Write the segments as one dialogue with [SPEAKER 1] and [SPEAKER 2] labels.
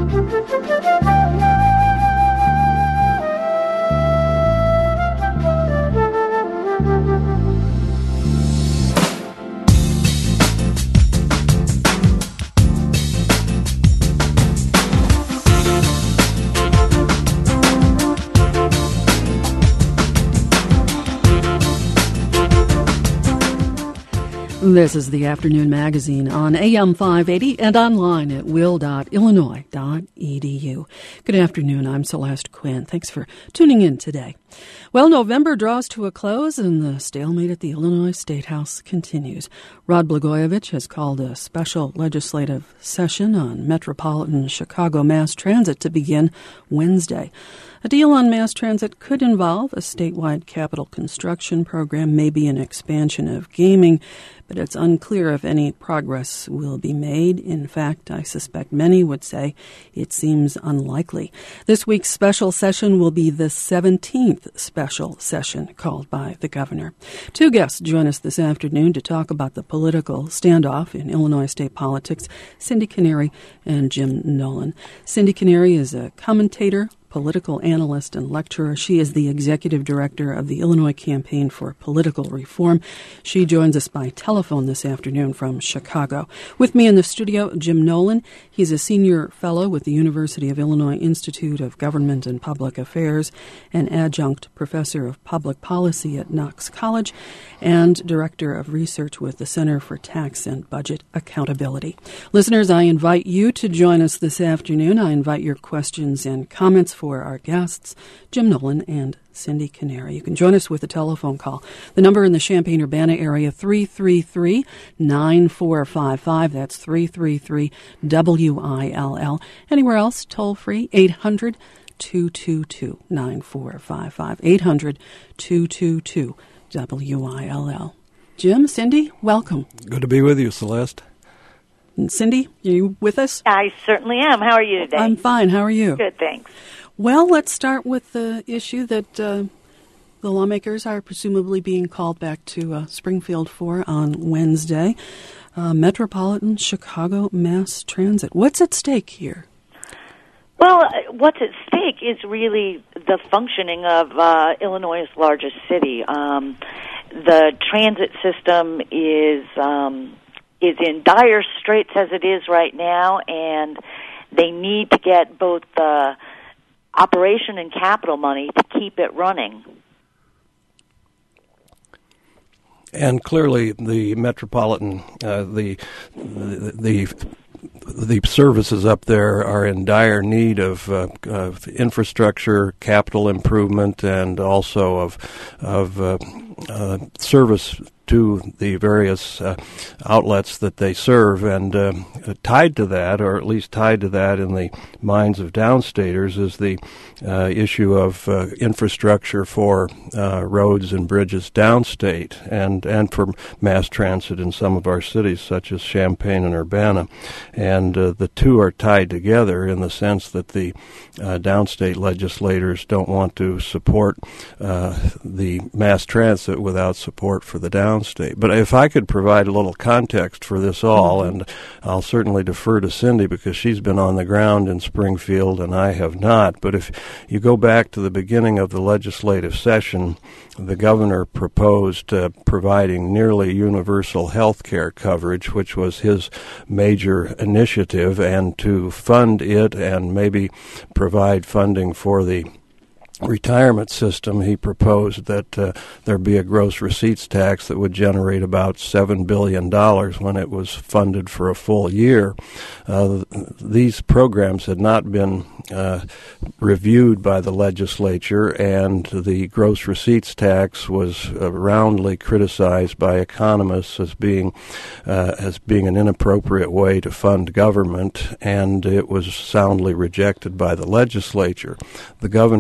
[SPEAKER 1] This is the Afternoon Magazine on AM 580 and online at will.illinois.edu. Good afternoon. I'm Celeste Quinn. Thanks for tuning in today. Well, November draws to a close and the stalemate at the Illinois State House continues. Rod Blagojevich has called a special legislative session on Metropolitan Chicago mass transit to begin Wednesday. A deal on mass transit could involve a statewide capital construction program, maybe an expansion of gaming, but it's unclear if any progress will be made. In fact, I suspect many would say it seems unlikely. This week's special session will be the 17th special session called by the governor. Two guests join us this afternoon to talk about the political standoff in Illinois state politics, Cindy Canary and Jim Nolan. Cindy Canary is a commentator, political analyst, and lecturer. She is the executive director of the Illinois Campaign for Political Reform. She joins us by telephone this afternoon from Chicago. With me in the studio, Jim Nolan. He's a senior fellow with the University of Illinois Institute of Government and Public Affairs, an adjunct professor of public policy at Knox College, and director of research with the Center for Tax and Budget Accountability. Listeners, I invite you to join us this afternoon. I invite your questions and comments for our guests, Jim Nolan and Cindy Canary. You can join us with a telephone call. The number in the Champaign-Urbana area, 333-9455. That's 333-WILL. Anywhere else, toll-free, 800-222-9455. 800-222-WILL. Jim, Cindy, welcome.
[SPEAKER 2] Good to be with you, Celeste.
[SPEAKER 1] And Cindy, are you with us?
[SPEAKER 3] I certainly am. How are you today?
[SPEAKER 1] I'm fine. How are you?
[SPEAKER 3] Good, thanks.
[SPEAKER 1] Well, let's start with the issue that the lawmakers are presumably being called back to Springfield for on Wednesday. Metropolitan Chicago mass transit. What's at stake here?
[SPEAKER 3] Well, what's at stake is really the functioning of Illinois' largest city. The transit system is in dire straits as it is right now, and they need to get both the operation and capital money to keep it running.
[SPEAKER 2] And clearly, the metropolitan, the services up there are in dire need of infrastructure, capital improvement, and also of service to the various outlets that they serve. And tied to that, or at least tied to that in the minds of downstaters, is the issue of infrastructure for roads and bridges downstate and for mass transit in some of our cities, such as Champaign and Urbana. And the two are tied together in the sense that the downstate legislators don't want to support the mass transit without support for the downstate. But if I could provide a little context for this all, and I'll certainly defer to Cindy because she's been on the ground in Springfield and I have not, but if you go back to the beginning of the legislative session, the governor proposed providing nearly universal health care coverage, which was his major initiative, and to fund it and maybe provide funding for the retirement system, he proposed that there be a gross receipts tax that would generate about $7 billion when it was funded for a full year. These programs had not been reviewed by the legislature, and the gross receipts tax was roundly criticized by economists as being an inappropriate way to fund government, and it was soundly rejected by the legislature. The governor continued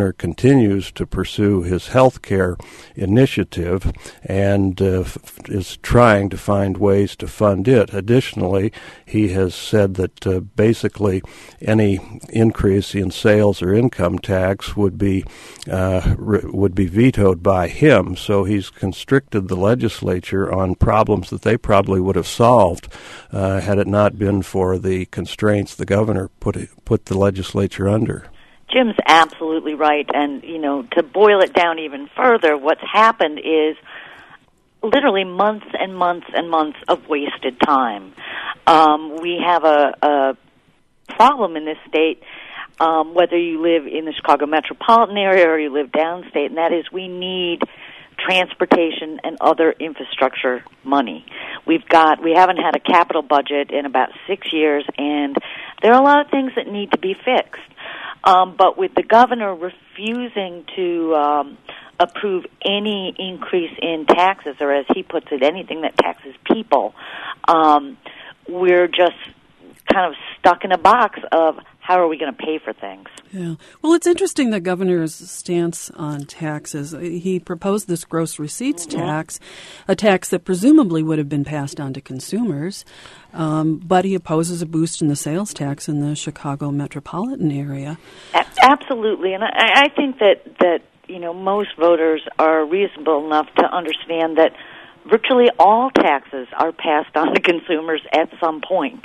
[SPEAKER 2] continues to pursue his health care initiative and is trying to find ways to fund it. Additionally, he has said that basically any increase in sales or income tax would be vetoed by him. So he's constricted the legislature on problems that they probably would have solved had it not been for the constraints the governor put the legislature under.
[SPEAKER 3] Jim's absolutely right, and to boil it down even further, what's happened is literally months and months and months of wasted time. We have a problem in this state, whether you live in the Chicago metropolitan area or you live downstate, and that is we need transportation and other infrastructure money. We haven't had a capital budget in about 6 years, and there are a lot of things that need to be fixed. But with the governor refusing to approve any increase in taxes, or as he puts it, anything that taxes people, we're just kind of stuck in a box of how are we going to pay for things.
[SPEAKER 1] Yeah. Well, it's interesting the governor's stance on taxes. He proposed this gross receipts tax, a tax that presumably would have been passed on to consumers, but he opposes a boost in the sales tax in the Chicago metropolitan area.
[SPEAKER 3] Absolutely, and I think that most voters are reasonable enough to understand that virtually all taxes are passed on to consumers at some point.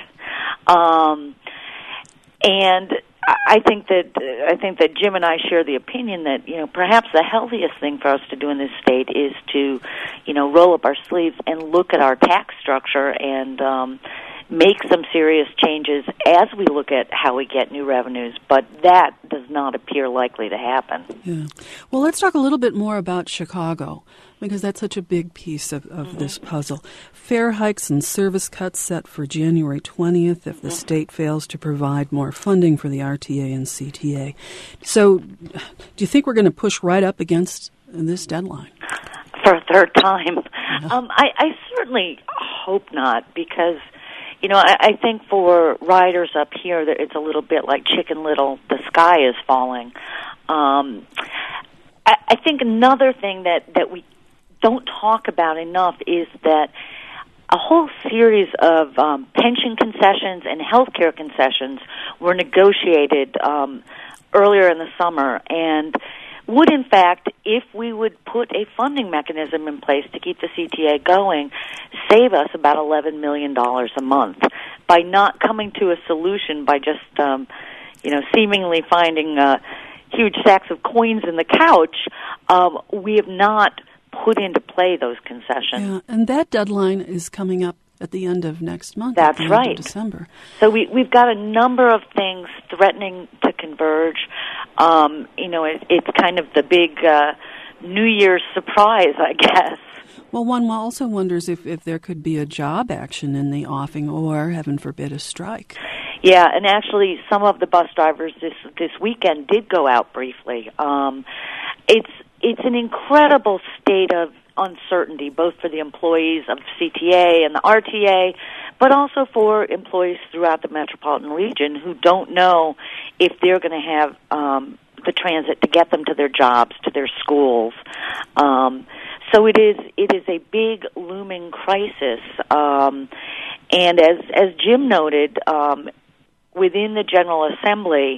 [SPEAKER 3] And I think that Jim and I share the opinion that perhaps the healthiest thing for us to do in this state is to roll up our sleeves and look at our tax structure and make some serious changes as we look at how we get new revenues. But that does not appear likely to happen.
[SPEAKER 1] Yeah. Well, let's talk a little bit more about Chicago, because that's such a big piece of this puzzle. Fare hikes and service cuts set for January 20th if the state fails to provide more funding for the RTA and CTA. So do you think we're going to push right up against this deadline?
[SPEAKER 3] For a third time?
[SPEAKER 1] Yeah.
[SPEAKER 3] I certainly hope not, because I think for riders up here, that it's a little bit like Chicken Little, the sky is falling. I think another thing that we don't talk about enough is that a whole series of pension concessions and health care concessions were negotiated earlier in the summer, and would, in fact, if we would put a funding mechanism in place to keep the CTA going, save us about $11 million a month by not coming to a solution by just, seemingly finding huge sacks of coins in the couch. We have not put into play those concessions.
[SPEAKER 1] Yeah, and that deadline is coming up at the end of next month.
[SPEAKER 3] That's
[SPEAKER 1] at the
[SPEAKER 3] right.
[SPEAKER 1] End of December.
[SPEAKER 3] So we've got a number of things threatening to converge. It's kind of the big New Year's surprise, I guess.
[SPEAKER 1] Well, one also wonders if there could be a job action in the offing, or, heaven forbid, a strike.
[SPEAKER 3] Yeah, and actually some of the bus drivers this weekend did go out briefly. It's an incredible state of uncertainty, both for the employees of CTA and the RTA, but also for employees throughout the metropolitan region who don't know if they're going to have the transit to get them to their jobs, to their schools. So it is a big looming crisis, and as Jim noted, within the General Assembly,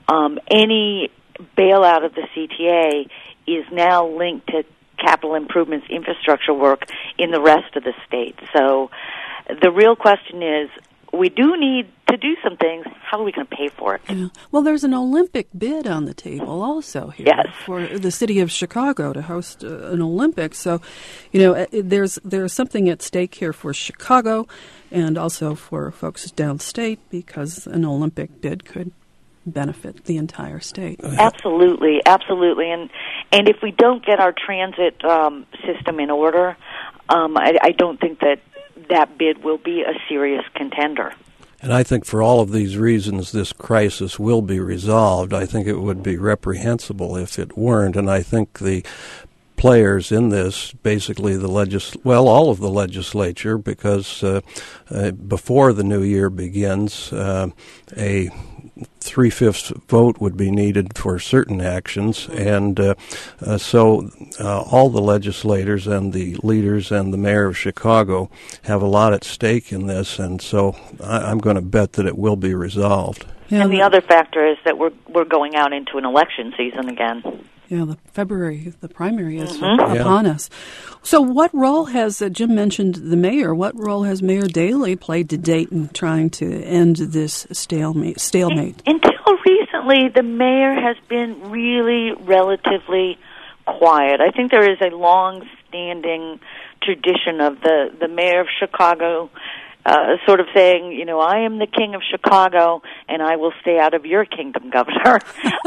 [SPEAKER 3] any bailout of the CTA is now linked to capital improvements, infrastructure work in the rest of the state. So the real question is, we do need to do some things. How are we going to pay for it?
[SPEAKER 1] Yeah. Well, there's an Olympic bid on the table also here for the city of Chicago to host an Olympics. So, there's something at stake here for Chicago and also for folks downstate, because an Olympic bid could benefit the entire state.
[SPEAKER 3] Absolutely. And if we don't get our transit system in order, I don't think that bid will be a serious contender.
[SPEAKER 2] And I think for all of these reasons, this crisis will be resolved. I think it would be reprehensible if it weren't, and I think the players in this, basically all of the legislature, because before the new year begins, a 3/5 vote would be needed for certain actions, and so all the legislators and the leaders and the mayor of Chicago have a lot at stake in this, and so I'm going to bet that it will be resolved.
[SPEAKER 1] Yeah,
[SPEAKER 3] and the other factor is that we're going out into an election season again.
[SPEAKER 1] Yeah, the primary is upon us. So what role has, Jim mentioned the mayor, what role has Mayor Daley played to date in trying to end this stalemate?
[SPEAKER 3] Until recently, the mayor has been really relatively quiet. I think there is a long-standing tradition of the mayor of Chicago sort of saying, you know, I am the king of Chicago, and I will stay out of your kingdom, Governor.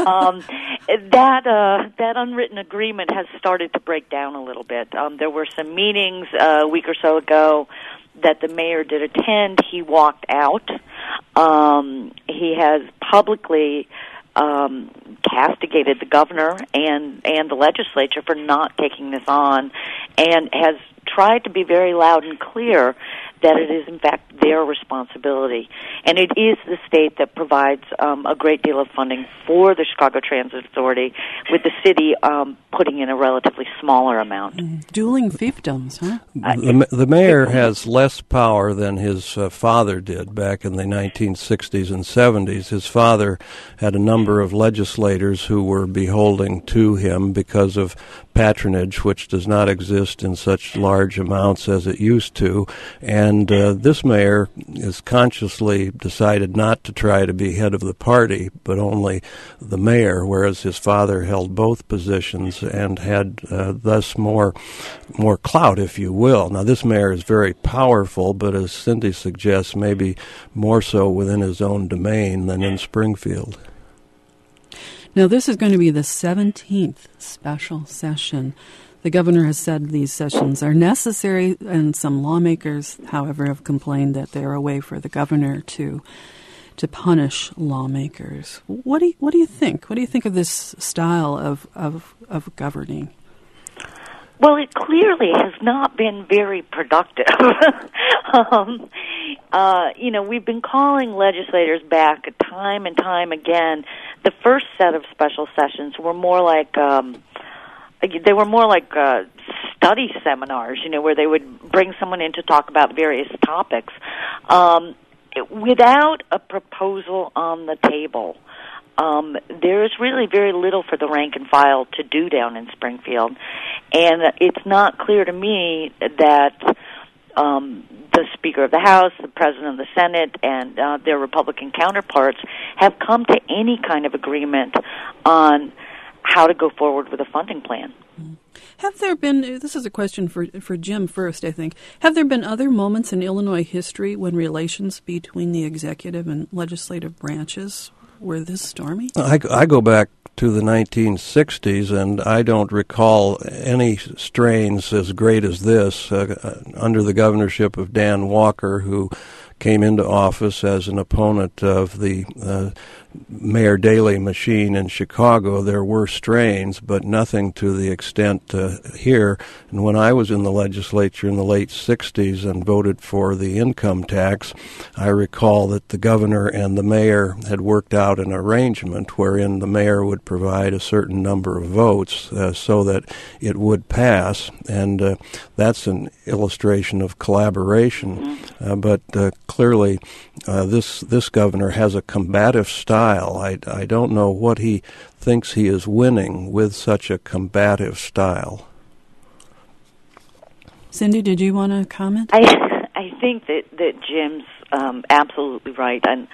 [SPEAKER 3] That unwritten agreement has started to break down a little bit. There were some meetings a week or so ago that the mayor did attend. He walked out. He has publicly castigated the governor and the legislature for not taking this on, and has tried to be very loud and clear that it is, in fact, their responsibility. And it is the state that provides a great deal of funding for the Chicago Transit Authority, with the city putting in a relatively smaller amount.
[SPEAKER 1] Dueling fiefdoms, huh?
[SPEAKER 2] The mayor has less power than his father did back in the 1960s and 70s. His father had a number of legislators who were beholding to him because of patronage, which does not exist in such large amounts as it used to. And this mayor has consciously decided not to try to be head of the party, but only the mayor, whereas his father held both positions and had thus more clout, if you will. Now, this mayor is very powerful, but as Cindy suggests, maybe more so within his own domain than in Springfield.
[SPEAKER 1] Now, this is going to be the 17th special session. The governor has said these sessions are necessary, and some lawmakers, however, have complained that they're a way for the governor to punish lawmakers. What do you think? What do you think of this style of governing?
[SPEAKER 3] Well, it clearly has not been very productive. We've been calling legislators back time and time again. The first set of special sessions were more like study seminars, where they would bring someone in to talk about various topics without a proposal on the table. There is really very little for the rank and file to do down in Springfield, and it's not clear to me that the Speaker of the House, the President of the Senate, and their Republican counterparts have come to any kind of agreement on how to go forward with a funding plan.
[SPEAKER 1] Have there been, this is a question for Jim first, I think, have there been other moments in Illinois history when relations between the executive and legislative branches were this stormy?
[SPEAKER 2] I go back to the 1960s, and I don't recall any strains as great as this under the governorship of Dan Walker, who came into office as an opponent of the Mayor Daley machine in Chicago. There were strains, but nothing to the extent here. And when I was in the legislature in the late 60s and voted for the income tax, I recall that the governor and the mayor had worked out an arrangement wherein the mayor would provide a certain number of votes so that it would pass. And that's an illustration of collaboration. But clearly, this governor has a combative style. I don't know what he thinks he is winning with such a combative style.
[SPEAKER 1] Cindy, did you want to comment?
[SPEAKER 3] I think that Jim's absolutely right, and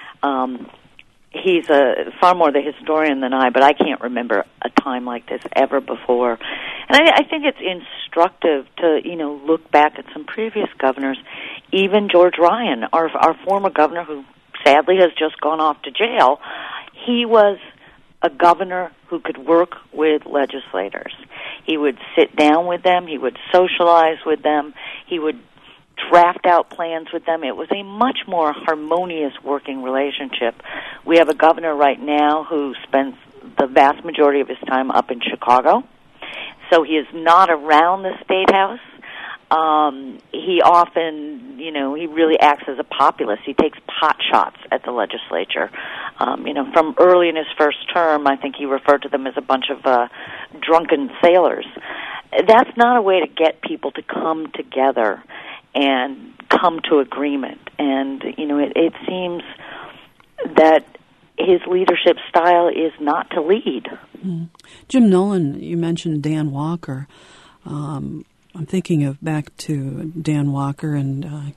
[SPEAKER 3] he's far more the historian than I, but I can't remember a time like this ever before. And I think it's instructive to, look back at some previous governors, even George Ryan, our former governor, who sadly has just gone off to jail. He was a governor who could work with legislators. He would sit down with them. He would socialize with them. He would draft out plans with them. It was a much more harmonious working relationship. We have a governor right now who spends the vast majority of his time up in Chicago, so he is not around the State House. He often, he really acts as a populist. He takes pot shots at the legislature. From early in his first term, I think he referred to them as a bunch of drunken sailors. That's not a way to get people to come together and come to agreement. And, it seems that his leadership style is not to lead.
[SPEAKER 1] Jim Nolan, you mentioned Dan Walker. I'm thinking back to Dan Walker, and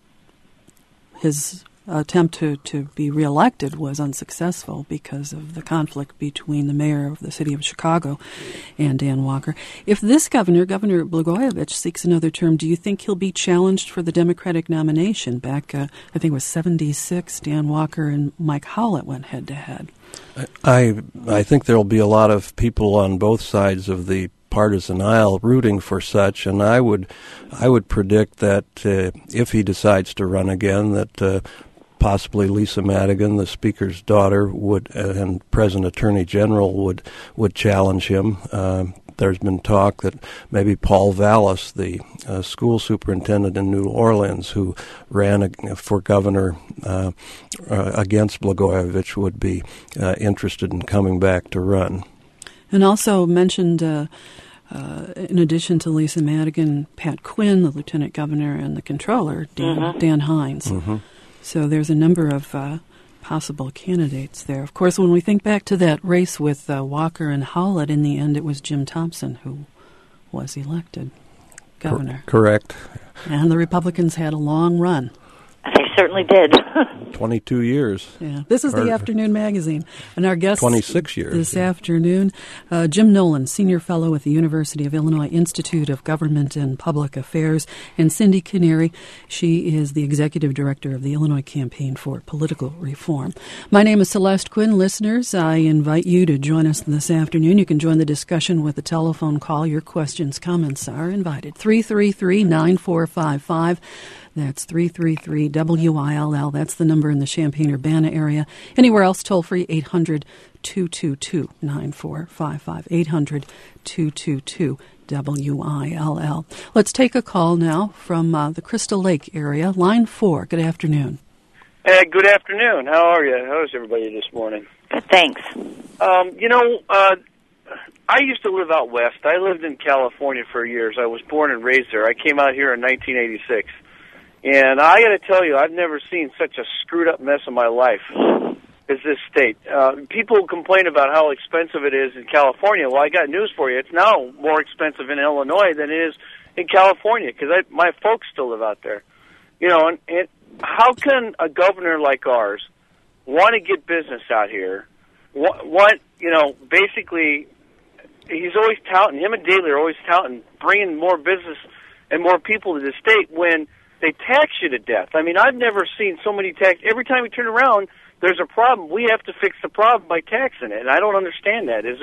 [SPEAKER 1] his attempt to be reelected was unsuccessful because of the conflict between the mayor of the city of Chicago and Dan Walker. If this Governor Blagojevich, seeks another term, do you think he'll be challenged for the Democratic nomination? Back, I think it was 76, Dan Walker and Mike Howlett went head-to-head.
[SPEAKER 2] I think there will be a lot of people on both sides of the partisan aisle rooting for such, and I would predict that if he decides to run again, that possibly Lisa Madigan, the Speaker's daughter, and present Attorney General would challenge him. There's been talk that maybe Paul Vallis, the school superintendent in New Orleans, who ran for governor against Blagojevich, would be interested in coming back to run.
[SPEAKER 1] And also mentioned, in addition to Lisa Madigan, Pat Quinn, the lieutenant governor, and the controller, Dan Hines. Mm-hmm. So there's a number of possible candidates there. Of course, when we think back to that race with Walker and Howlett, in the end it was Jim Thompson who was elected governor.
[SPEAKER 2] Correct.
[SPEAKER 1] And the Republicans had a long run.
[SPEAKER 3] They certainly did.
[SPEAKER 2] 22 years.
[SPEAKER 1] Yeah. This is the Afternoon Magazine. And our guest
[SPEAKER 2] 26 years
[SPEAKER 1] this afternoon, Jim Nolan, Senior Fellow at the University of Illinois Institute of Government and Public Affairs, and Cindy Canary. She is the Executive Director of the Illinois Campaign for Political Reform. My name is Celeste Quinn. Listeners, I invite you to join us this afternoon. You can join the discussion with a telephone call. Your questions, comments are invited. 333-9455. That's 333-WILL. That's the number in the Champaign-Urbana area. Anywhere else, toll-free, 800-222-9455, 800-222-WILL. Let's take a call now from the Crystal Lake area. Line 4, good afternoon.
[SPEAKER 4] Good afternoon. How are you? How's everybody this morning?
[SPEAKER 3] Good, thanks.
[SPEAKER 4] I used to live out west. I lived in California for years. I was born and raised there. I came out here in 1986. And I got to tell you, I've never seen such a screwed-up mess in my life as this state. People complain about how expensive it is in California. Well, I got news for you. It's now more expensive in Illinois than it is in California because my folks still live out there. And how can a governor like ours want to get business out here? Basically, he's always touting, him and Daley are always touting, bringing more business and more people to the state when they tax you to death. I mean, I've never seen so many tax. Every time we turn around, there's a problem. We have to fix the problem by taxing it, and I don't understand that. Is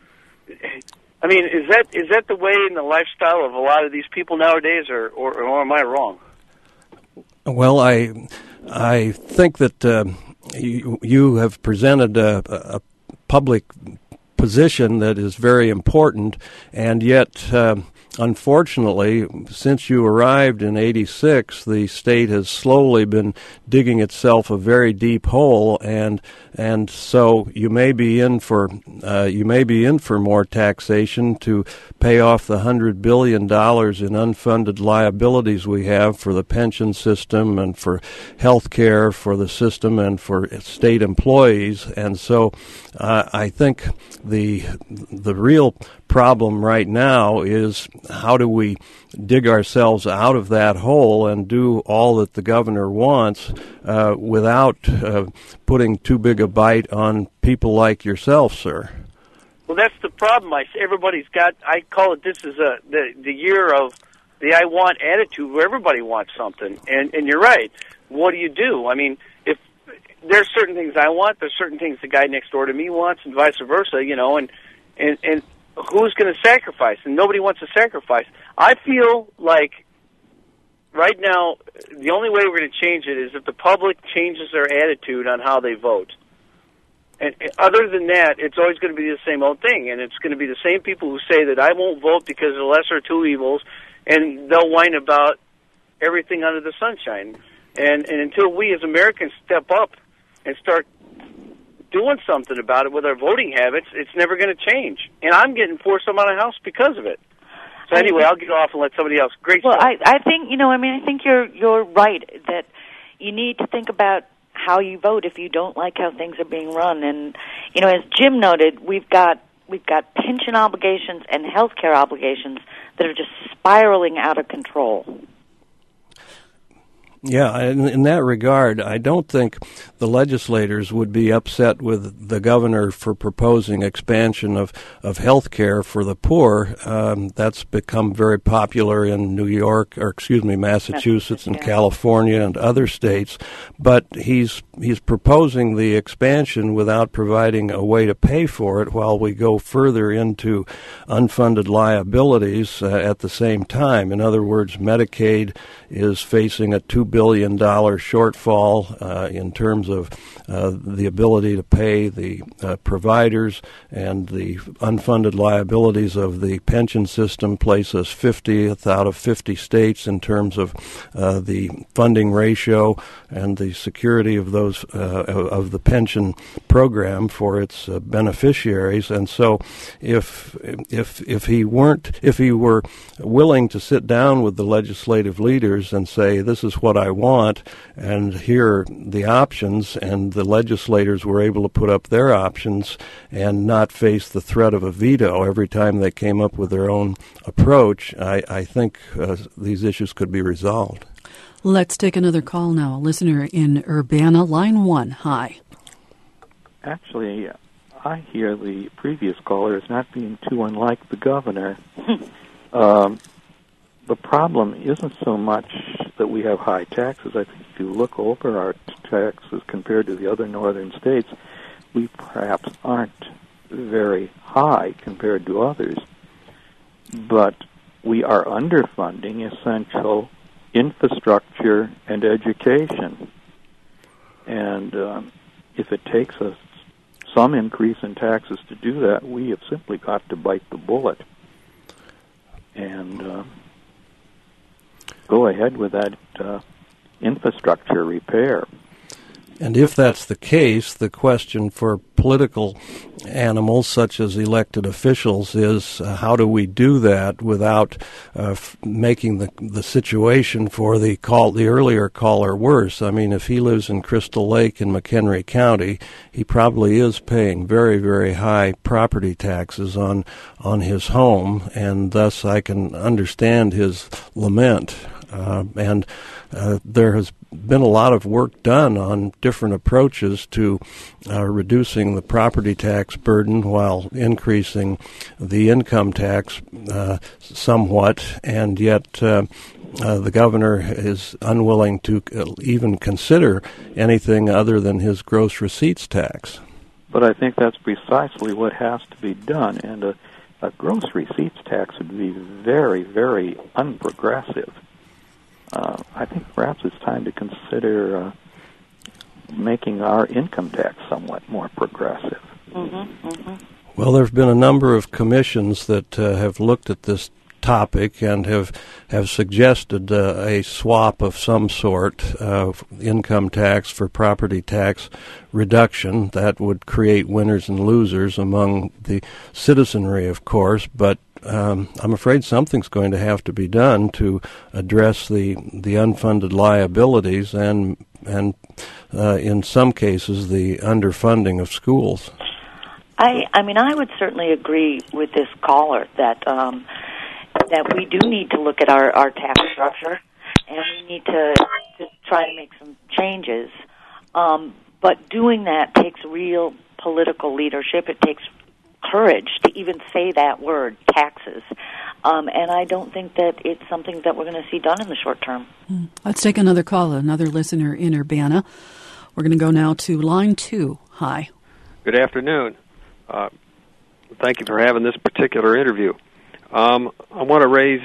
[SPEAKER 4] that the way in the lifestyle of a lot of these people nowadays, or am I wrong?
[SPEAKER 2] Well, I think that you have presented a public position that is very important, and yet, unfortunately, since you arrived in '86, the state has slowly been digging itself a very deep hole, and so you may be in for more taxation to pay off the $100 billion in unfunded liabilities we have for the pension system and for health care for the system and for state employees, and so I think the real problem right now is how do we dig ourselves out of that hole and do all that the governor wants without putting too big a bite on people like yourself, sir.
[SPEAKER 4] Well, that's the problem. Everybody's got. I call it. This is the year of the I want attitude, where everybody wants something. And you're right. What do? I mean, if there's certain things I want, there's certain things the guy next door to me wants, and vice versa. And who's going to sacrifice? And nobody wants to sacrifice. I feel like right now the only way we're going to change it is if the public changes their attitude on how they vote. And other than that, it's always going to be the same old thing, and it's going to be the same people who say that I won't vote because of the lesser of two evils, and they'll whine about everything under the sunshine. And until we as Americans step up and start doing something about it with our voting habits, it's never going to change. And I'm getting forced out of my house because of it. So anyway, I'll get off and let somebody else. Great.
[SPEAKER 3] Well,
[SPEAKER 4] stuff.
[SPEAKER 3] I think I think you're right that you need to think about how you vote if you don't like how things are being run. And as Jim noted, we've got pension obligations and health care obligations that are just spiraling out of control.
[SPEAKER 2] Yeah, in that regard, I don't think the legislators would be upset with the governor for proposing expansion of health care for the poor. That's become very popular in Massachusetts and California and other states. But he's proposing the expansion without providing a way to pay for it while we go further into unfunded liabilities at the same time. In other words, Medicaid is facing a $2 billion shortfall in terms of the ability to pay the providers, and the unfunded liabilities of the pension system place us 50th out of 50 states in terms of the funding ratio and the security of those of the pension program for its beneficiaries. And so, if he were willing to sit down with the legislative leaders and say, this is what I want, and here are the options, and the legislators were able to put up their options and not face the threat of a veto every time they came up with their own approach, I think these issues could be resolved.
[SPEAKER 1] Let's take another call now. A listener in Urbana, line 1. Hi.
[SPEAKER 5] Actually, I hear the previous caller as not being too unlike the governor. The problem isn't so much that we have high taxes. I think if you look over our taxes compared to the other northern states, we perhaps aren't very high compared to others. But we are underfunding essential infrastructure and education. And if it takes us some increase in taxes to do that, we have simply got to bite the bullet and go ahead with that infrastructure repair.
[SPEAKER 2] And if that's the case, the question for political animals such as elected officials is how do we do that without making the situation for the earlier caller worse? I mean, if he lives in Crystal Lake in McHenry County, he probably is paying very, very high property taxes on his home, and thus I can understand his lament. And there has been a lot of work done on different approaches to reducing the property tax burden while increasing the income tax somewhat, and yet the governor is unwilling to even consider anything other than his gross receipts tax.
[SPEAKER 5] But I think that's precisely what has to be done, and a gross receipts tax would be very, very unprogressive. I think perhaps it's time to consider making our income tax somewhat more progressive.
[SPEAKER 3] Mm-hmm, mm-hmm.
[SPEAKER 2] Well, there have been a number of commissions that have looked at this topic and have suggested a swap of some sort of income tax for property tax reduction. That would create winners and losers among the citizenry, of course, but I'm afraid something's going to have to be done to address the unfunded liabilities and in some cases the underfunding of schools.
[SPEAKER 3] I mean, I would certainly agree with this caller that we do need to look at our tax structure, and we need to try to make some changes. But doing that takes real political leadership. It takes courage to even say that word, taxes. And I don't think that it's something that we're going to see done in the short term.
[SPEAKER 1] Let's take another call, another listener in Urbana. We're going to go now to line 2. Hi.
[SPEAKER 6] Good afternoon. Thank you for having this particular interview. I want to raise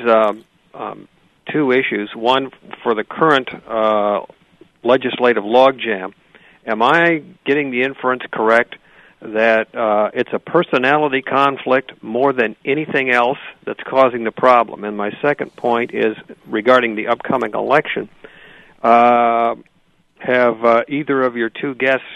[SPEAKER 6] two issues. One, for the current legislative logjam. Am I getting the inference correct that it's a personality conflict more than anything else that's causing the problem? And my second point is regarding the upcoming election. Have either of your two guests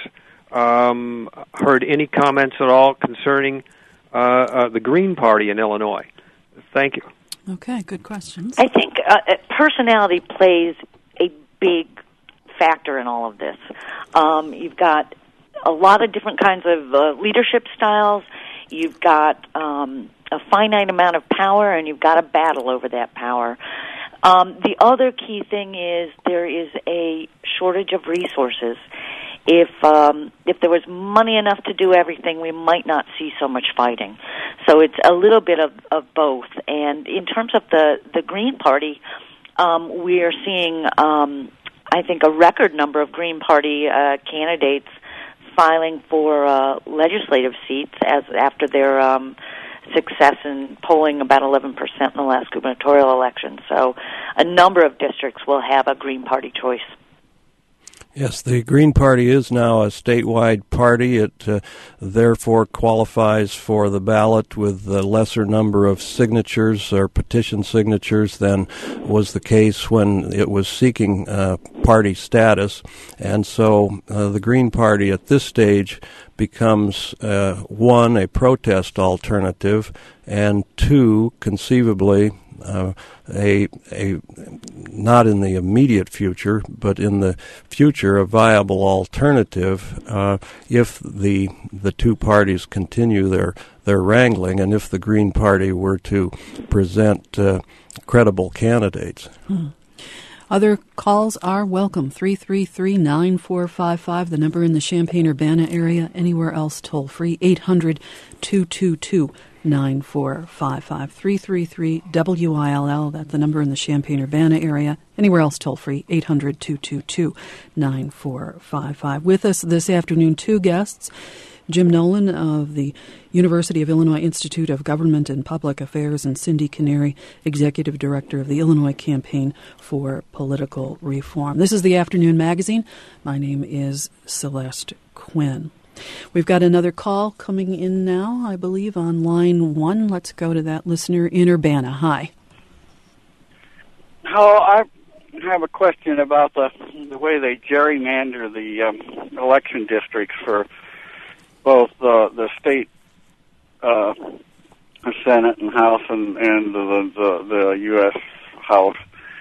[SPEAKER 6] heard any comments at all concerning the Green Party in Illinois. Thank you.
[SPEAKER 1] Okay, good questions.
[SPEAKER 3] I think personality plays a big factor in all of this. You've got a lot of different kinds of leadership styles. You've got a finite amount of power, and you've got a battle over that power. The other key thing is there is a shortage of resources. If there was money enough to do everything, we might not see so much fighting. So it's a little bit of both. And in terms of the Green Party, we are seeing, I think, a record number of Green Party candidates filing for legislative seats after their success in polling about 11% in the last gubernatorial election. So a number of districts will have a Green Party choice.
[SPEAKER 2] Yes, the Green Party is now a statewide party. It therefore qualifies for the ballot with a lesser number of signatures or petition signatures than was the case when it was seeking party status. And so the Green Party at this stage becomes, one, a protest alternative, and two, conceivably, a not in the immediate future, but in the future, a viable alternative if the two parties continue their wrangling, and if the Green Party were to present credible candidates.
[SPEAKER 1] Other calls are welcome. 333-9455, the number in the Champaign-Urbana area. Anywhere else, toll free, 800-222-9455. 333-WILL, that's the number in the Champaign-Urbana area. Anywhere else, toll free, 800-222-9455. With us this afternoon, two guests. Jim Nolan of the University of Illinois Institute of Government and Public Affairs, and Cindy Canary, Executive Director of the Illinois Campaign for Political Reform. This is the Afternoon Magazine. My name is Celeste Quinn. We've got another call coming in now, I believe, on line 1. Let's go to that listener in Urbana. Hi.
[SPEAKER 7] Hello, I have a question about the way they gerrymander the election districts for both the state Senate and House and the U.S. House.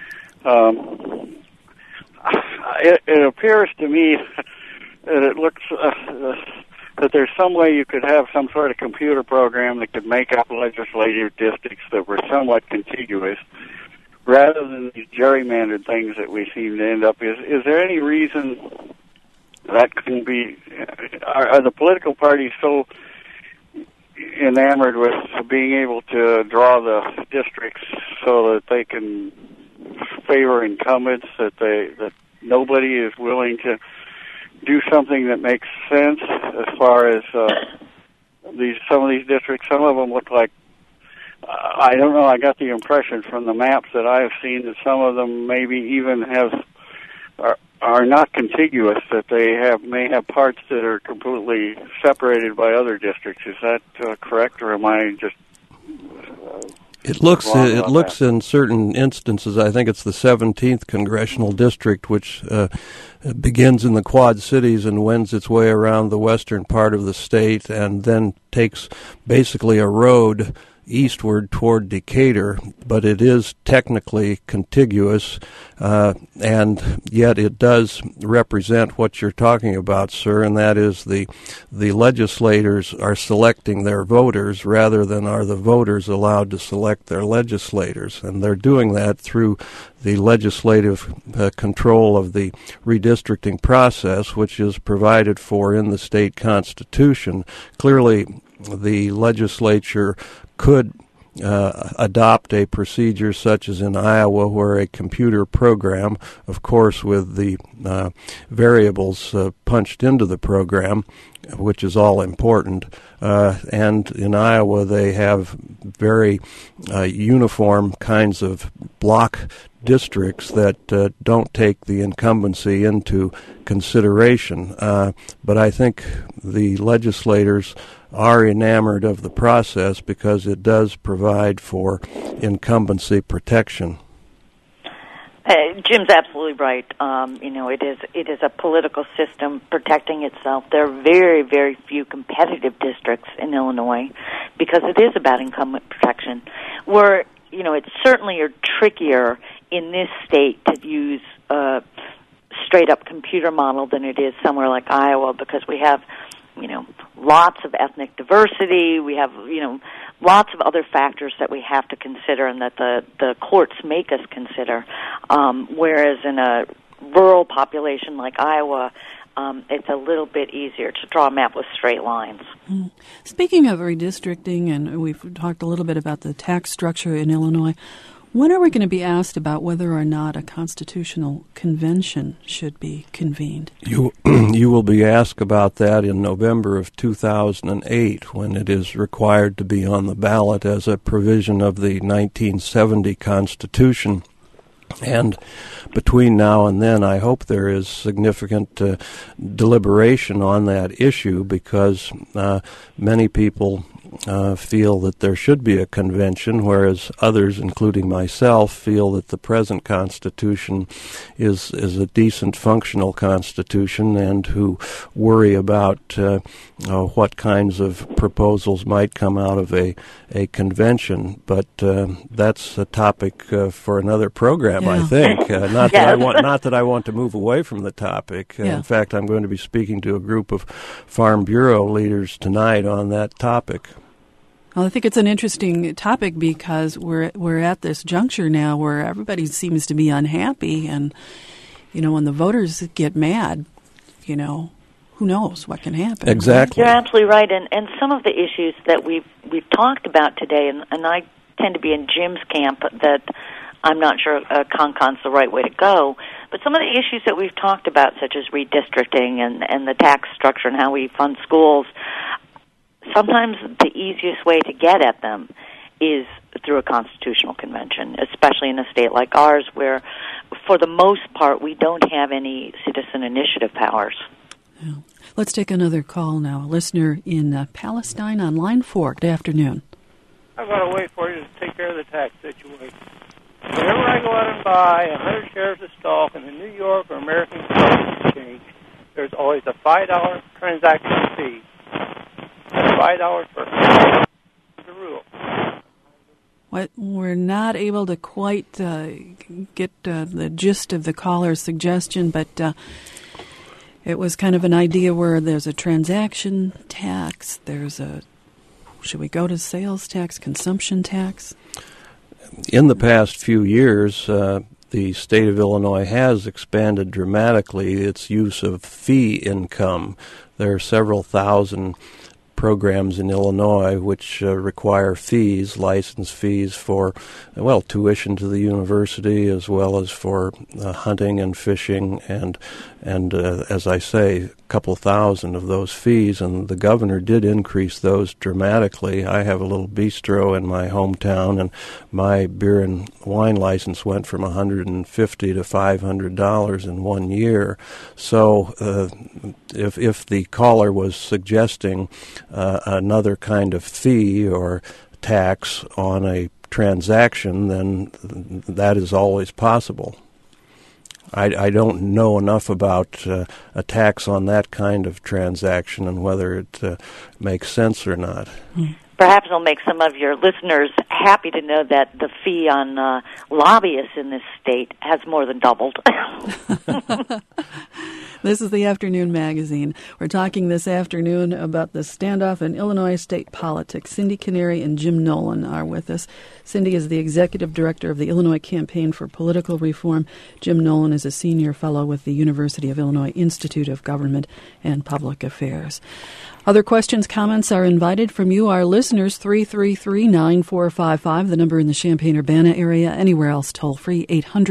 [SPEAKER 7] It appears to me that it looks that there's some way you could have some sort of computer program that could make up legislative districts that were somewhat contiguous, rather than these gerrymandered things that we seem to end up. Is there any reason that can be? Are the political parties so enamored with being able to draw the districts so that they can favor incumbents that nobody is willing to do something that makes sense as far as some of these districts? Some of them look like, I don't know, I got the impression from the maps that I have seen that some of them maybe even are not contiguous, that they may have parts that are completely separated by other districts. Is that correct, or am I just
[SPEAKER 2] It looks in certain instances, I think it's the 17th Congressional District, which begins in the Quad Cities and wends its way around the western part of the state and then takes basically a road eastward toward Decatur, but it is technically contiguous, and yet it does represent what you're talking about, sir, and that is the legislators are selecting their voters rather than are the voters allowed to select their legislators, and they're doing that through the legislative control of the redistricting process, which is provided for in the state constitution. Clearly, the legislature could adopt a procedure such as in Iowa, where a computer program, of course with the variables punched into the program, which is all important, and in Iowa they have very uniform kinds of block districts that don't take the incumbency into consideration. But I think the legislators are enamored of the process because it does provide for incumbency protection.
[SPEAKER 3] Jim's absolutely right. It is a political system protecting itself. There are very, very few competitive districts in Illinois because it is about incumbent protection. Where, it's certainly trickier in this state to use a straight-up computer model than it is somewhere like Iowa because we have, lots of ethnic diversity. We have, lots of other factors that we have to consider and that the courts make us consider. Whereas in a rural population like Iowa, it's a little bit easier to draw a map with straight lines.
[SPEAKER 1] Speaking of redistricting, and we've talked a little bit about the tax structure in Illinois, when are we going to be asked about whether or not a constitutional convention should be convened?
[SPEAKER 2] You will be asked about that in November of 2008 when it is required to be on the ballot as a provision of the 1970 Constitution. And between now and then, I hope there is significant deliberation on that issue because many people feel that there should be a convention, whereas others, including myself, feel that the present Constitution is a decent, functional Constitution, and who worry about what kinds of proposals might come out of a convention. But that's a topic for another program, I think. Not that I want to move away from the topic. In fact, I'm going to be speaking to a group of Farm Bureau leaders tonight on that topic.
[SPEAKER 1] Well, I think it's an interesting topic because we're at this juncture now where everybody seems to be unhappy, and when the voters get mad, who knows what can happen?
[SPEAKER 2] Exactly.
[SPEAKER 3] You're absolutely right, and some of the issues that we've talked about today, and I tend to be in Jim's camp that I'm not sure CONCON's the right way to go, but some of the issues that we've talked about, such as redistricting and the tax structure and how we fund schools. Sometimes the easiest way to get at them is through a constitutional convention, especially in a state like ours where, for the most part, we don't have any citizen initiative powers.
[SPEAKER 1] Yeah. Let's take another call now. A listener in Palestine on line 4. Good afternoon.
[SPEAKER 8] I've got to wait for you to take care of the tax situation. Whenever I go out and buy 100 shares of stock in the New York or American Stock Exchange, there's always a $5 transaction fee. $5 for the rule.
[SPEAKER 1] We're not able to quite get the gist of the caller's suggestion, but it was kind of an idea where there's a transaction tax, should we go to sales tax, consumption tax?
[SPEAKER 2] In the past few years, the state of Illinois has expanded dramatically its use of fee income. There are several thousand programs in Illinois which require fees, license fees for, tuition to the university as well as for hunting and fishing and as I say, a couple thousand of those fees, and the governor did increase those dramatically. I have a little bistro in my hometown, and my beer and wine license went from $150 to $500 in 1 year. So if the caller was suggesting another kind of fee or tax on a transaction, then that is always possible. I don't know enough about a tax on that kind of transaction and whether it makes sense or not.
[SPEAKER 3] Perhaps it'll make some of your listeners happy to know that the fee on lobbyists in this state has more than doubled.
[SPEAKER 1] This is the Afternoon Magazine. We're talking this afternoon about the standoff in Illinois state politics. Cindy Canary and Jim Nolan are with us. Cindy is the executive director of the Illinois Campaign for Political Reform. Jim Nolan is a senior fellow with the University of Illinois Institute of Government and Public Affairs. Other questions, comments are invited from you, our listeners, 333-9455, the number in the Champaign-Urbana area. Anywhere else, toll free,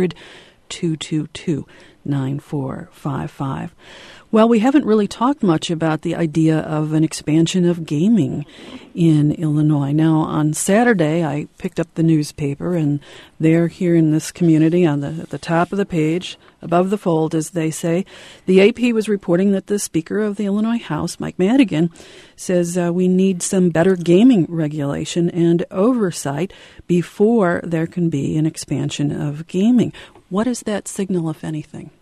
[SPEAKER 1] 800-222-9455. Well, we haven't really talked much about the idea of an expansion of gaming in Illinois. Now, on Saturday, I picked up the newspaper, and there, here in this community, on the top of the page, above the fold, as they say, the AP was reporting that the Speaker of the Illinois House, Mike Madigan, says we need some better gaming regulation and oversight before there can be an expansion of gaming. What does that signal, if anything?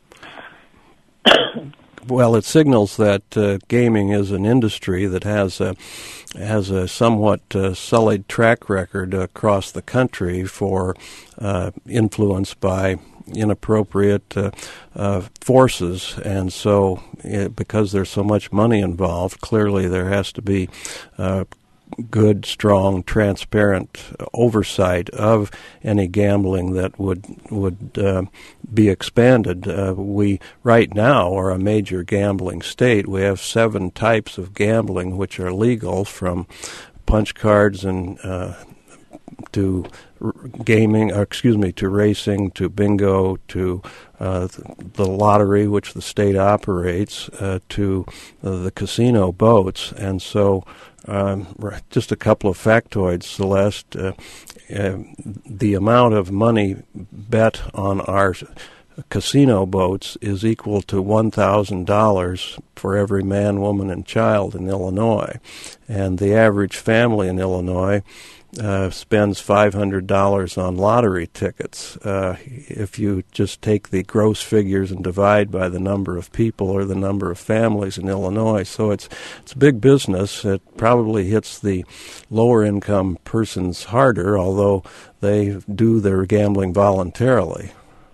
[SPEAKER 2] Well, it signals that gaming is an industry that has a somewhat sullied track record across the country for influence by inappropriate forces, and so because there's so much money involved, clearly there has to be good, strong, transparent oversight of any gambling that would be expanded. We right now are a major gambling state. We have 7 types of gambling which are legal, from punch cards and to gaming, to racing, to bingo, to the lottery, which the state operates, to the casino boats. And so just a couple of factoids, Celeste. The amount of money bet on our casino boats is equal to $1,000 for every man, woman, and child in Illinois. And the average family in Illinois spends $500 on lottery tickets. If you just take the gross figures and divide by the number of people or the number of families in Illinois, so it's big business. It probably hits the lower income persons harder, although they do their gambling voluntarily.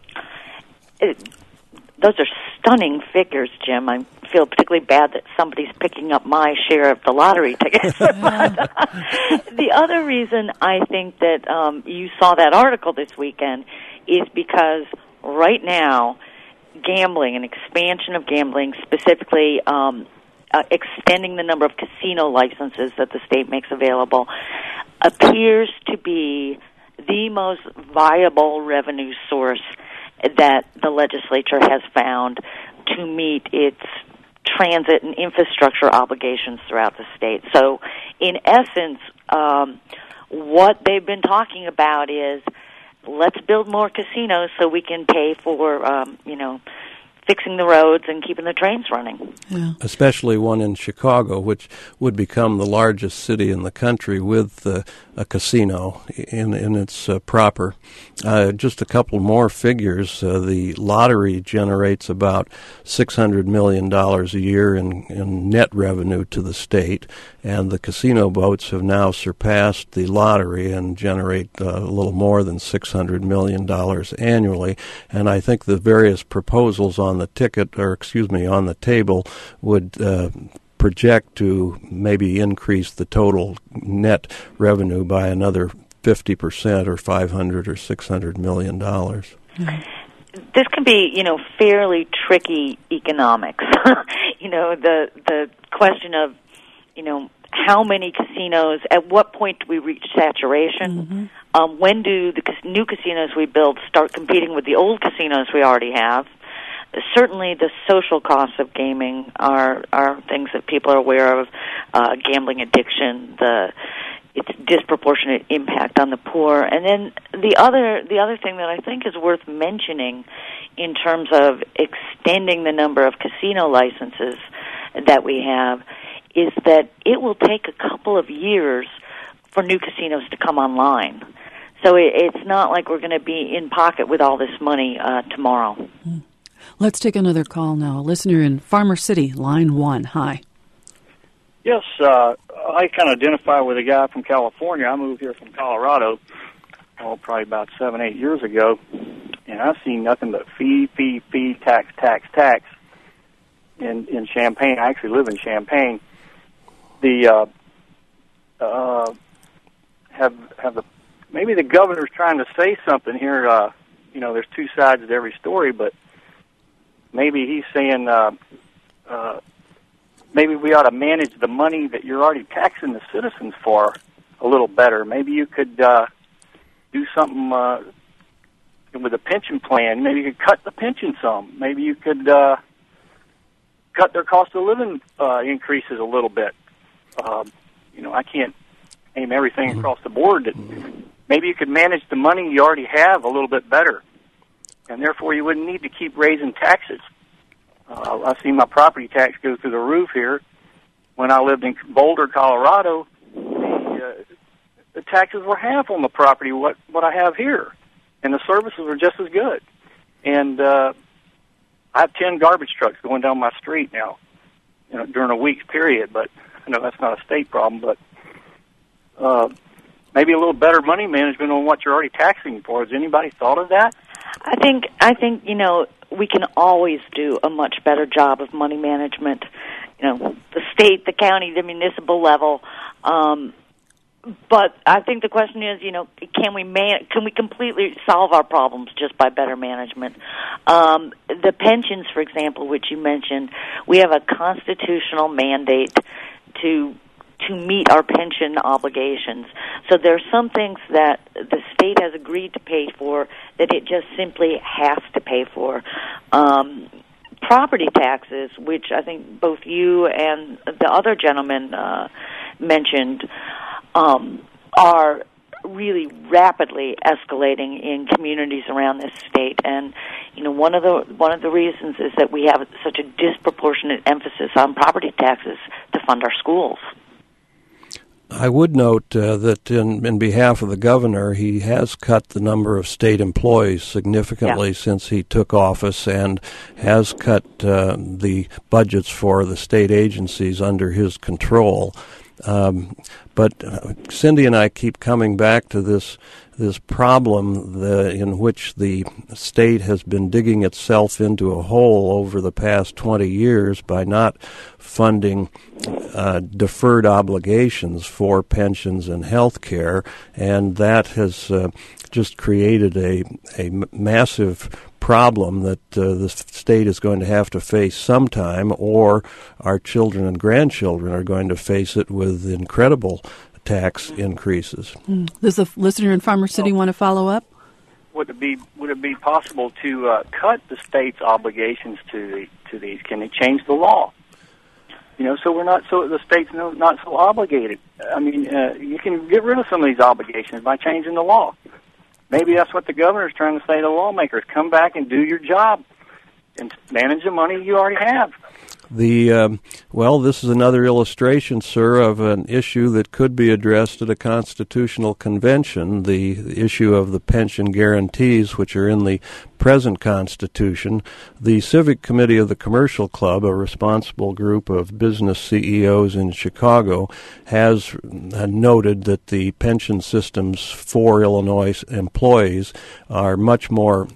[SPEAKER 3] Those are stunning figures, Jim. I feel particularly bad that somebody's picking up my share of the lottery tickets. The other reason I think that you saw that article this weekend is because right now, gambling, an expansion of gambling, specifically extending the number of casino licenses that the state makes available, appears to be the most viable revenue source that the legislature has found to meet its transit and infrastructure obligations throughout the state. So, in essence, what they've been talking about is, let's build more casinos so we can pay for, fixing the roads and keeping the trains running.
[SPEAKER 2] Yeah. Especially one in Chicago, which would become the largest city in the country with a casino in its proper. Just a couple more figures. The lottery generates about $600 million a year in net revenue to the state, and the casino boats have now surpassed the lottery and generate a little more than $600 million annually. And I think the various proposals on the on the table would project to maybe increase the total net revenue by another 50% or $500 or $600 million.
[SPEAKER 3] This can be, fairly tricky economics. The question of, how many casinos, at what point do we reach saturation? Mm-hmm. When do the new casinos we build start competing with the old casinos we already have? Certainly the social costs of gaming are things that people are aware of, gambling addiction, its disproportionate impact on the poor. And then the other thing that I think is worth mentioning in terms of extending the number of casino licenses that we have is that it will take a couple of years for new casinos to come online. So it's not like we're going to be in pocket with all this money tomorrow.
[SPEAKER 1] Mm. Let's take another call now. A listener in Farmer City, line 1. Hi.
[SPEAKER 9] Yes, I kind of identify with a guy from California. I moved here from Colorado, probably about 7-8 years ago, and I've seen nothing but fee, tax in Champaign. I actually live in Champaign. Maybe the governor's trying to say something here. There's two sides to every story, but maybe he's saying maybe we ought to manage the money that you're already taxing the citizens for a little better. Maybe you could do something with a pension plan. Maybe you could cut the pension some. Maybe you could cut their cost of living increases a little bit. I can't aim everything across the board. Maybe you could manage the money you already have a little bit better, and therefore you wouldn't need to keep raising taxes. I've seen my property tax go through the roof here. When I lived in Boulder, Colorado, the taxes were half on the property what I have here, and the services were just as good. And I have 10 garbage trucks going down my street now, during a week's period. But I know that's not a state problem, but maybe a little better money management on what you're already taxing for. Has anybody thought of that?
[SPEAKER 3] I think we can always do a much better job of money management. The state, the county, the municipal level. But I think the question is, can we completely solve our problems just by better management? The pensions, for example, which you mentioned, we have a constitutional mandate to meet our pension obligations. So there are some things that the state has agreed to pay for that it just simply has to pay for. Property taxes, which I think both you and the other gentleman mentioned, are really rapidly escalating in communities around this state. And one of the reasons is that we have such a disproportionate emphasis on property taxes to fund our schools.
[SPEAKER 2] I would note that in behalf of the governor, he has cut the number of state employees significantly since he took office, and has cut the budgets for the state agencies under his control. But Cindy and I keep coming back to this problem in which the state has been digging itself into a hole over the past 20 years by not funding deferred obligations for pensions and health care, and that has just created a massive problem that the state is going to have to face sometime, or our children and grandchildren are going to face it with incredible tax increases.
[SPEAKER 1] Does the listener in Farmer City want to follow up?
[SPEAKER 9] Would it be possible to cut the state's obligations to these? Can they change the law? So the state's not so obligated. I mean, you can get rid of some of these obligations by changing the law. Maybe that's what the governor's trying to say to lawmakers. Come back and do your job and manage the money you already have. This is another illustration, sir, of an issue that could be addressed at a constitutional convention, the issue of the pension guarantees, which are in the present Constitution. The Civic Committee of the Commercial Club, a responsible group of business CEOs in Chicago, has noted that the pension systems for Illinois employees are much more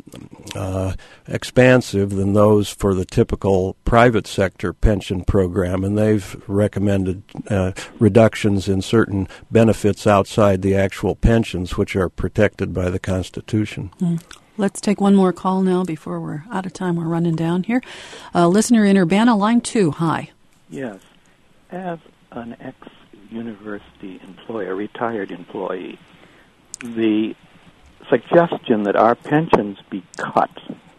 [SPEAKER 9] expansive than those for the typical private sector pension program, and they've recommended reductions in certain benefits outside the actual pensions, which are protected by the Constitution.
[SPEAKER 1] Let's take one more call now before we're out of time. We're running down here. Listener in Urbana, line 2. Hi.
[SPEAKER 5] Yes. As an ex-university employee, a retired employee, the suggestion that our pensions be cut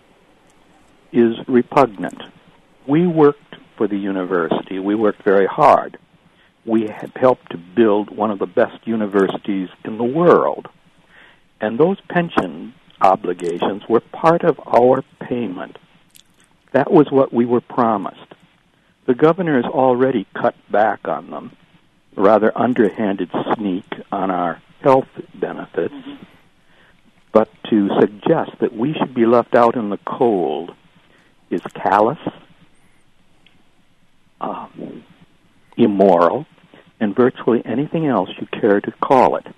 [SPEAKER 5] is repugnant. We worked for the university. We worked very hard. We had helped to build one of the best universities in the world. And those pension obligations were part of our payment. That was what we were promised. The governor has already cut back on them, rather underhanded sneak on our health benefits. But to suggest that we should be left out in the cold is callous, immoral, and virtually anything else you care to call it.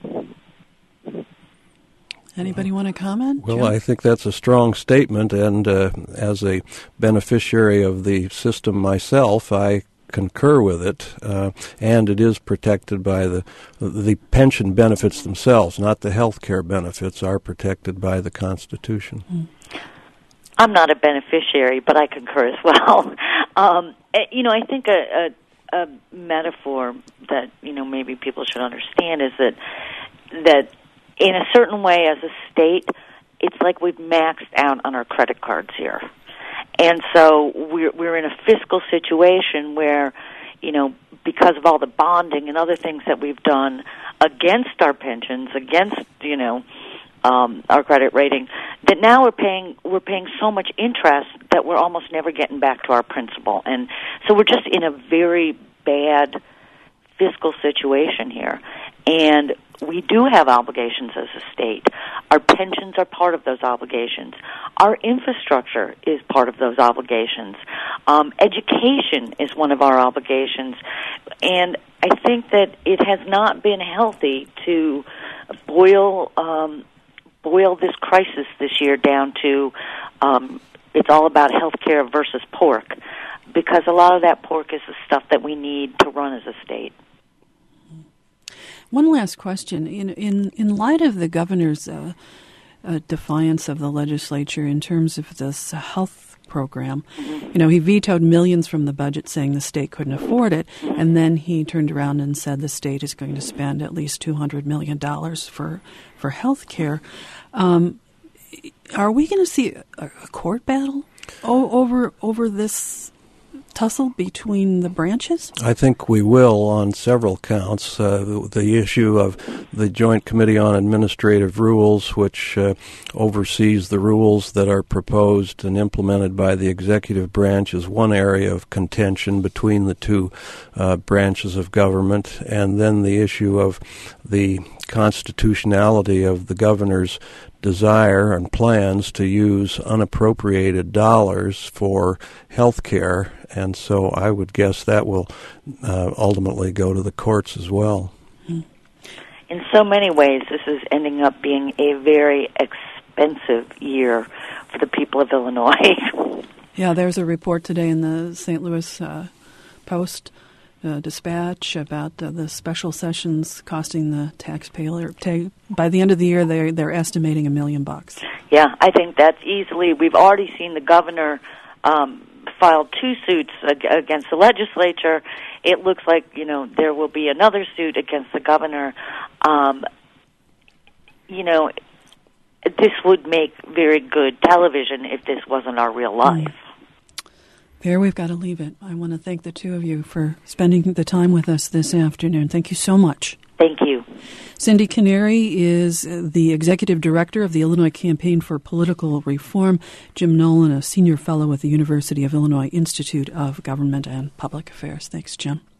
[SPEAKER 1] Anybody want to comment?
[SPEAKER 2] Well, I think that's a strong statement, and as a beneficiary of the system myself, I concur with it, and it is protected by the pension benefits themselves, not the health care benefits, are protected by the Constitution.
[SPEAKER 3] I'm not a beneficiary, but I concur as well. I think a metaphor that maybe people should understand is that in a certain way, as a state, it's like we've maxed out on our credit cards here. And so we're in a fiscal situation where, because of all the bonding and other things that we've done against our pensions, against, our credit rating, that now we're paying so much interest that we're almost never getting back to our principal. And so we're just in a very bad fiscal situation here. And we do have obligations as a state. Our pensions are part of those obligations. Our infrastructure is part of those obligations. Education is one of our obligations. And I think that it has not been healthy to boil this crisis this year down to it's all about health care versus pork, because a lot of that pork is the stuff that we need to run as a state.
[SPEAKER 1] One last question. In light of the governor's defiance of the legislature in terms of this health program, he vetoed millions from the budget saying the state couldn't afford it, and then he turned around and said the state is going to spend at least $200 million for health care. Are we going to see a court battle over this tussle between the branches?
[SPEAKER 2] I think we will on several counts. The issue of the Joint Committee on Administrative Rules, which oversees the rules that are proposed and implemented by the executive branch, is one area of contention between the two branches of government. And then the issue of the constitutionality of the governor's desire and plans to use unappropriated dollars for health care, and so I would guess that will ultimately go to the courts as well.
[SPEAKER 3] In so many ways, this is ending up being a very expensive year for the people of Illinois.
[SPEAKER 1] Yeah, there's a report today in the St. Louis Post Dispatch about the special sessions costing the taxpayer. By the end of the year, they're estimating $1 million.
[SPEAKER 3] Yeah, I think that's easily. We've already seen the governor file 2 suits against the legislature. It looks like there will be another suit against the governor. This would make very good television if this wasn't our real life.
[SPEAKER 1] There, we've got to leave it. I want to thank the two of you for spending the time with us this afternoon. Thank you so much.
[SPEAKER 3] Thank you.
[SPEAKER 1] Cindy Canary is the Executive Director of the Illinois Campaign for Political Reform. Jim Nolan, a Senior Fellow at the University of Illinois Institute of Government and Public Affairs. Thanks, Jim.